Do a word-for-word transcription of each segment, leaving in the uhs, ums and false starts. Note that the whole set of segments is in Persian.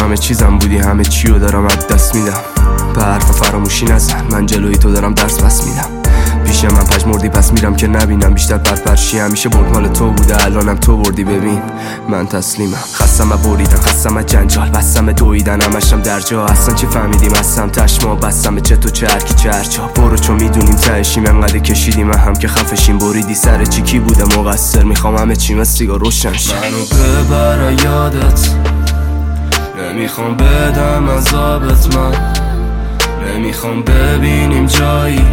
همه چیزم بودی، همه چیو دارم از دست میدم. به حرف فراموشی نزن، من جلوی تو دارم درس پس میدم. پیش من پژمردی پس میرم که نبینم، بیشتر پرپرشی همیشه برد مال تو بوده، الانم تو بردی. ببین من تسلیمم، خستم و بریدم، خستم و جنجال، بستم دویدن، همشم در جا. اصلا چی فهمیدیم هستم تشما، بستم چه تو چه هرکی چه هرچا. برو چو میدونیم تهشیم، انقدر کشیدیم هم که خفشیم. بریدی سر چی کی بوده مقصر، میخوام همه چی مثل سیگار روشن شه. منو ببر یادت، نمیخوام بدم عذابت، من نمیخوام ببینیم جایی،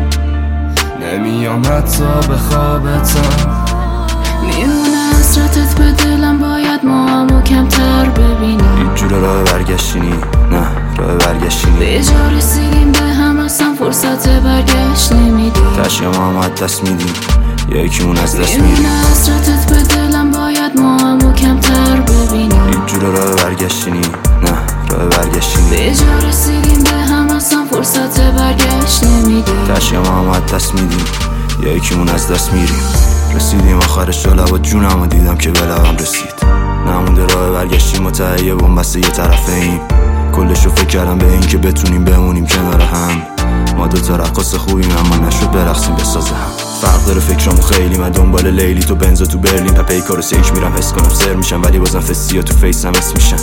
نمیام حتی به خوابتم. میونه حسرتت به دلم، باید ما همو کمتر ببینیم. هیچ جور راه برگشتی نی، نه راه برگشتی نی. به جا رسیدیم به هم، اصلا فرصت برگشت نمیدیم. تشیا ما هم از دست میدیم، یکیمون از دست میریم. میونه حسرتت به دلم، باید ما همو کمتر ببینیم. هیچ جور راه برگشتی نی، نه راه برگشتی نی. به جا رسیدیم به هم، اصلا فرصت برگشت نمیدیم. تشیا ما هم از دست میدیم، یکیمون از دست میریم. رسیدیم آخرش، لبا جونمو دیدم که به لبم رسید. نمونده راه برگشتی، متعیه بنبسته یه طرفه ایم. کلشو فکر کردم به این که بتونیم بمونیم کنار هم. ما دوتا رقاص خوبیم اما نشد برقصیم بسازه هم. فرق داره فکرامو خیلی، من دنبال لیلی تو بنزا تو برلین. پپی کارو سیک میرم، حس کنم سر میشم ولی بازم فسیا تو فیسم اس میشن.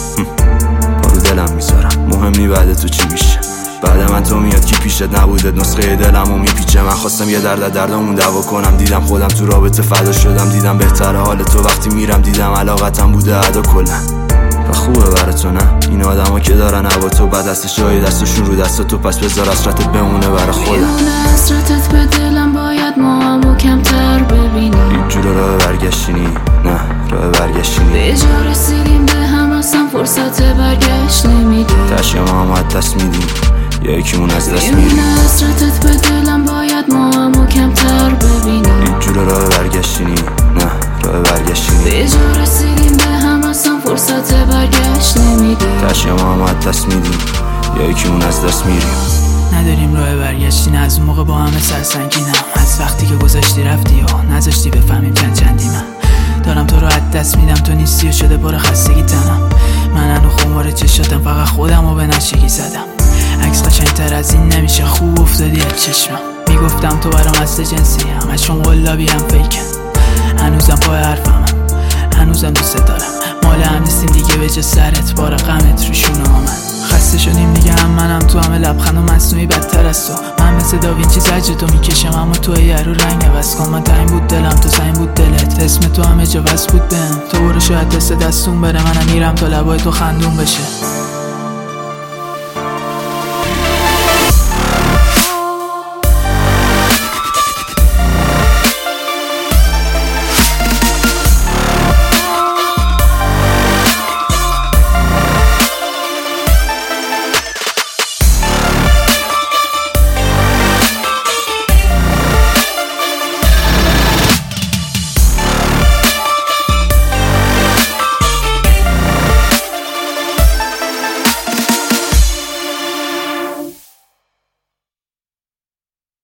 پارو دلم میذارم، مهم نی بعد تو چی میشه. بعد من تو میاد کی پیشت نبودت، نسخه دلمو میپیچه. من خواستم یه درد دردامون دعوا کنم، دیدم خودم تو رابطه فدا شدم. دیدم بهتره حال تو وقتی میرم، دیدم علاقتم بوده ادا کلا. و خوبه برای تو نه این آدما که دارن هوا تو، بعد دستش جای دستشون رو دست تو، پس بذار حسرتت بمونه برای خودم. میونه حسرتت به دلم، باید ما همو کمتر ببینیم. هیچ جور راه برگشتی نی، نه راه برگشتی نی. به جا رسیدیم به هم، اصلا فرصت برگشت نمیدیم. تشیا ما هم از دست میدیم، یکیمون از دست میریم. میونه حسرتت به دلم، باید ما همو کمتر ببینیم. هیچ جور راه برگشتی نی، نه راه برگشتی نی. به جا رسیدیم به هم، اصلا فرصت برگشت نمیدیم. تشیا ما هم از دست میدیم، یکیمون از دست میریم. نداریم راه برگشتی، نه از اون موقع با همه سرسنگینم. از وقتی که گذاشتی رفتی و نذاشتی بفهمیم چند چندی. من دارم تو رو از دست میدم، تو نیستی و شده پر خستگی تنم. من هنو خمار چشاتم، فقط خودم رو به نشگی زدم. عکس قشنگتر از این نمیشه، خوب افتادی از چشمم. میگفتم تو برام اصل جنسی، همشون قلابی هم فیکن. هنوزم پای حرفم، هنوزم دوست دارم. مال هم نیستیم دیگه به جا سرت، بار غمت رو شونه ها. من خسته شدیم دیگه، هم منم تو، همه لبخند و مصنوعی بدتر از تو. من مثل داوینچی زجر تو میکشم، اما تو یه رو رنگ عوض کن. من تعیین بود دلم، تو سعیم بود دلت، اسم تو همه جا وصل بود بهم. تو برو شاید دست دستون بره، منم میرم تا لبای تو خندون بشه.